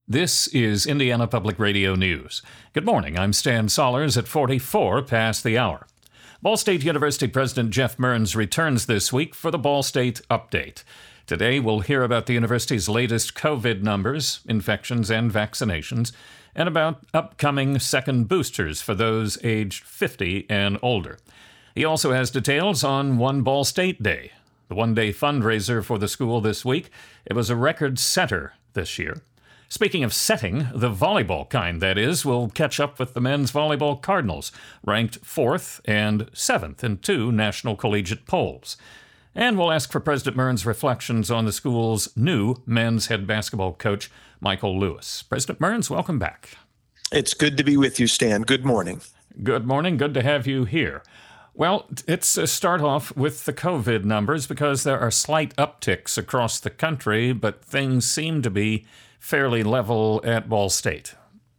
This is Indiana Public Radio News. Good morning, I'm Stan Sollers at 44 past the hour. Ball State University President Jeff Mearns returns this week for the Ball State Update. Today we'll hear about the university's latest COVID numbers, infections, and vaccinations, and about upcoming second boosters for those aged 50 and older. He also has details on One Ball State Day, the one-day fundraiser for the school this week. It was a record setter this year. Speaking of setting, the volleyball kind, that is, will catch up with the men's volleyball Cardinals, ranked 4th and 7th in 2 national collegiate polls. And we'll ask for President Mearns' reflections on the school's new men's head basketball coach, Michael Lewis. President Mearns, welcome back. It's good to be with you, Stan. Good morning. Good morning. Good to have you here. Well, it's a start off with the COVID numbers because there are slight upticks across the country, but things seem to be fairly level at Ball State.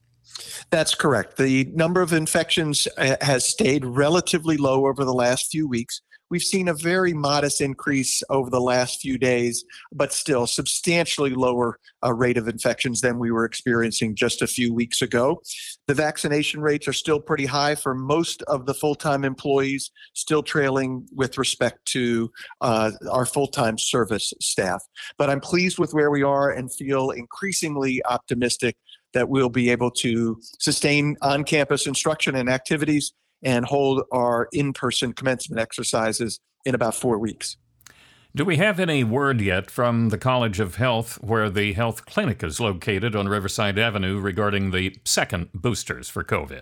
That's correct. The number of infections has stayed relatively low over the last few weeks. We've seen a very modest increase over the last few days, but still substantially lower rate of infections than we were experiencing just a few weeks ago. The vaccination rates are still pretty high for most of the full-time employees, still trailing with respect to our full-time service staff. But I'm pleased with where we are and feel increasingly optimistic that we'll be able to sustain on-campus instruction and activities and hold our in-person commencement exercises in about 4 weeks. Do we have any word yet from the College of Health, where the health clinic is located on Riverside Avenue, regarding the second boosters for COVID?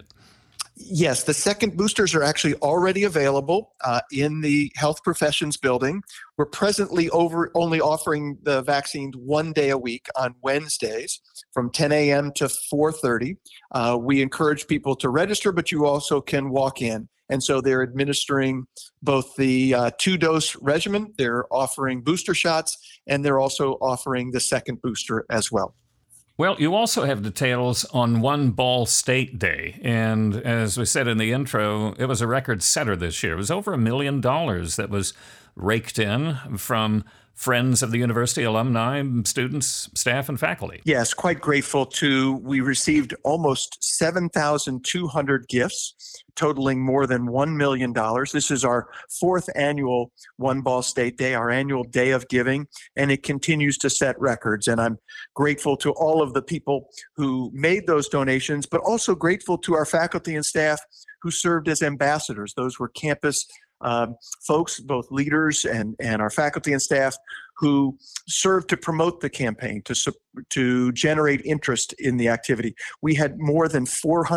Yes, the second boosters are actually already available in the health professions building. We're presently only offering the vaccines 1 day a week on Wednesdays from 10 a.m. to 4:30. We encourage people to register, but you also can walk in. And so they're administering both the 2-dose regimen, they're offering booster shots, and they're also offering the second booster as well. Well, you also have details on One Ball State Day, and as we said in the intro, it was a record setter this year. It was over $1 million that was raked in from friends of the university, alumni, students, staff, and faculty. Yes, quite grateful too. We received almost 7,200 gifts, totaling more than $1 million. This is our 4th annual One Ball State Day, our annual day of giving, and it continues to set records. And I'm grateful to all of the people who made those donations, but also grateful to our faculty and staff who served as ambassadors. Those were campus folks, both leaders and our faculty and staff, who served to promote the campaign, to generate interest in the activity. We had more than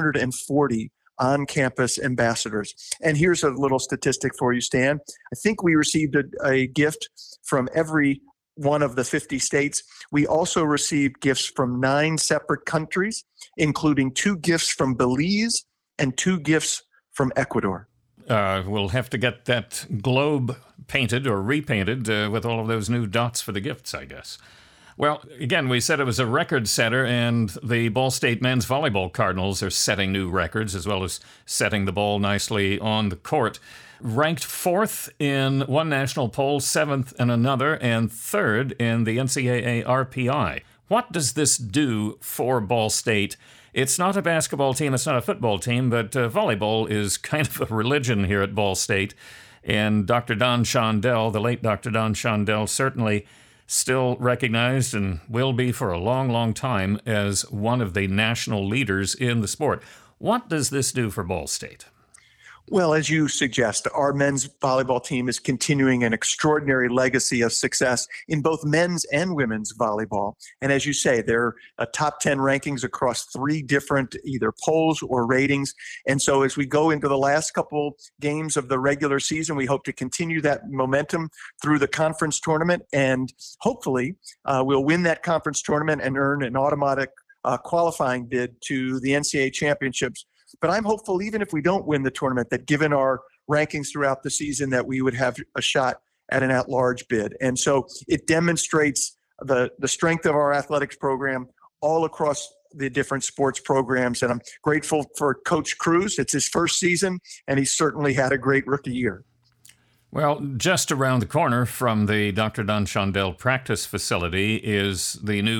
440 on-campus ambassadors. And here's a little statistic for you, Stan. I think we received a gift from every one of the 50 states. We also received gifts from 9 separate countries, including 2 gifts from Belize and 2 gifts from Ecuador. We'll have to get that globe painted or repainted with all of those new dots for the gifts, I guess. Well, again, we said it was a record setter, and the Ball State men's volleyball Cardinals are setting new records, as well as setting the ball nicely on the court. Ranked 4th in one national poll, 7th in another, and 3rd in the NCAA RPI. What does this do for Ball State? It's not a basketball team, it's not a football team, but volleyball is kind of a religion here at Ball State. And Dr. Don Shondell, the late Dr. Don Shondell, certainly still recognized and will be for a long, long time as one of the national leaders in the sport. What does this do for Ball State? Well, as you suggest, our men's volleyball team is continuing an extraordinary legacy of success in both men's and women's volleyball. And as you say, they're top 10 rankings across 3 different either polls or ratings. And so as we go into the last couple games of the regular season, we hope to continue that momentum through the conference tournament. And hopefully we'll win that conference tournament and earn an automatic qualifying bid to the NCAA championships. But I'm hopeful, even if we don't win the tournament, that given our rankings throughout the season, that we would have a shot at an at-large bid. And so it demonstrates the strength of our athletics program all across the different sports programs. And I'm grateful for Coach Cruz. It's his first season, and he certainly had a great rookie year. Well, just around the corner from the Dr. Don Shondell practice facility is the new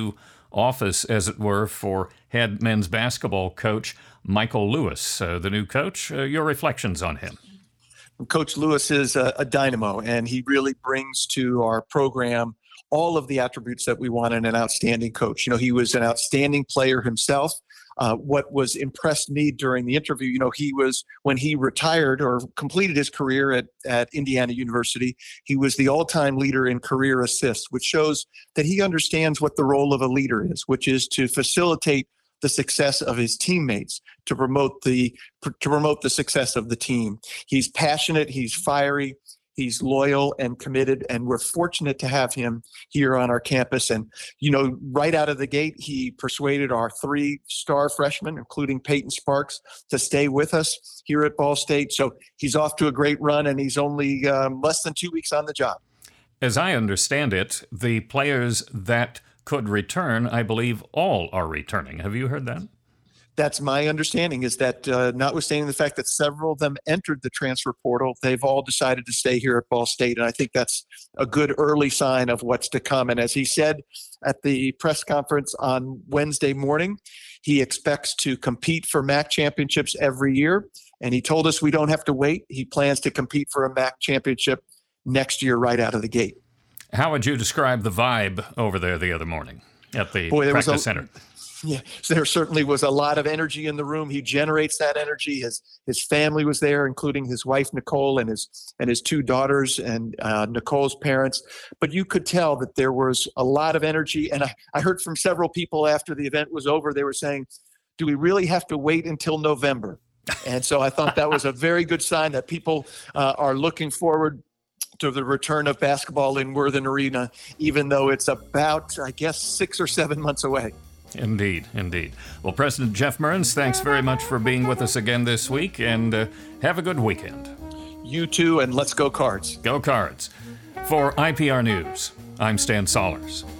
office, as it were, for head men's basketball coach Michael Lewis, the new coach. Your reflections on him? Coach Lewis is a dynamo, and he really brings to our program all of the attributes that we want in an outstanding coach. He was an outstanding player himself. What was impressed me during the interview, he was, when he retired or completed his career at Indiana University, he was the all-time leader in career assists, which shows that he understands what the role of a leader is, which is to facilitate the success of his teammates, to promote the success of the team. He's passionate, he's fiery, he's loyal and committed, and we're fortunate to have him here on our campus. And, right out of the gate, he persuaded our 3-star freshmen, including Peyton Sparks, to stay with us here at Ball State. So he's off to a great run, and he's only less than 2 weeks on the job. As I understand it, the players that could return, I believe all are returning. Have you heard that? That's my understanding, is that notwithstanding the fact that several of them entered the transfer portal, they've all decided to stay here at Ball State. And I think that's a good early sign of what's to come. And as he said at the press conference on Wednesday morning, he expects to compete for MAC championships every year. And he told us we don't have to wait. He plans to compete for a MAC championship next year right out of the gate. How would you describe the vibe over there the other morning at the practice center? Yeah, so there certainly was a lot of energy in the room. He generates that energy. His family was there, including his wife Nicole and his 2 daughters and Nicole's parents. But you could tell that there was a lot of energy. And I heard from several people after the event was over, they were saying, "Do we really have to wait until November?" And so I thought that was a very good sign that people are looking forward to the return of basketball in Worthen Arena, even though it's about, 6 or 7 months away. Indeed, indeed. Well, President Jeff Mearns, thanks very much for being with us again this week, and have a good weekend. You too, and let's go Cards. Go Cards. For IPR News, I'm Stan Sollers.